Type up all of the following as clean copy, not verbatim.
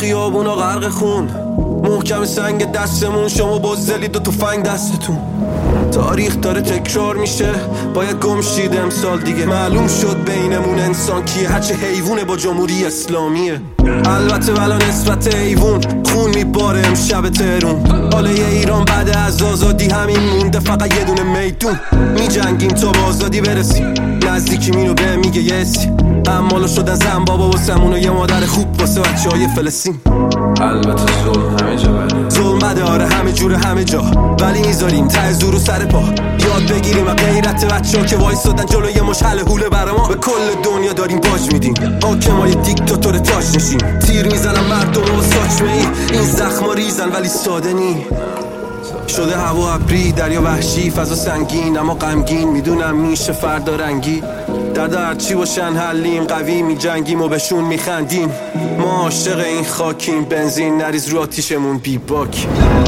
خیابونا غرق خون، محکم سنگ دستمون، شما بزدلید و تفنگ دستتون. تاریخ داره تکرار میشه، باید گم شید امسال دیگه. معلوم شد بینمون انسان کیه، هرچه حیوونه با جمهوری اسلامیه. البته بلا نسبت حیوون خون میباره امشب تهرون. حالا یه ایران بعد از آزادی همین مونده، فقط یه دونه میدون. میجنگیم تا به آزادی برسیم، نزدیکی مینو به میگه یسی. امالو شدن زن بابا واسمون و یه مادر خوب واسه بچه های فلسطین. البته ظلم همه جا بده، ظلم بده آره، همه جوره همه جا، ولی میذاریم ته زور و سر پا. یاد بگیریم و غیرت بچه ها که وایسادن جلوی مشعل حوله برا ما. به کل دنیا داریم باج میدیم، حاکمای دیکتاتور تاج نشیم. تیر میزنم مردم و ساچمه ای، این زخما ریزن ولی ساده نی. شده هوا ابری، دریا وحشی، فضا سنگین اما غمگین. میدونم میشه فردا رنگی، درد هرچی باشن حلیم، قوی میجنگیم و بهشون میخندیم. ما عاشق این خاکیم، بنزین نریز رو آتیشمون بی باک.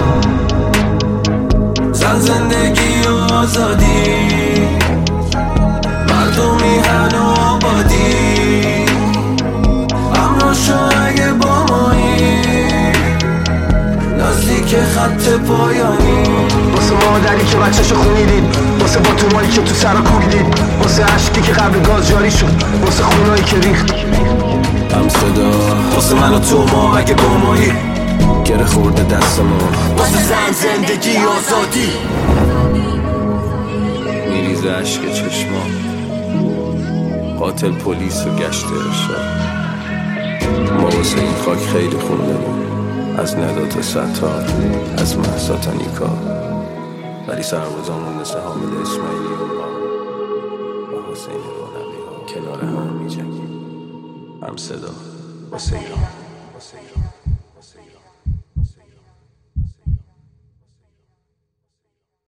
زن زندگی و آزادی، مردم میهن و آبادی. اما شو اگه با مایی نزدیک خط پایانی. واسه مادری که بچه‌شو خونیدید، واسه باتومایی که تو سرا کوبیدید، واسه عشقی که قبل گاز جاری شد، واسه خونایی که ریخت هم صدا. واسه من و تو ما اگه با مایی گره خورده دست ما. واسه زن زندگی آزادی، میریزه عشق چشما، قاتل پلیس و گشت ارشاد. ما واسه این خاک خیلی خوندنیم، از ندا تا ستار، از مهسا تا نیکا. ولی سربازامون مثل حامد اسماعیلی و حسین رونقی ها کنار هم میجنگیم، هم صدا واسه ایران.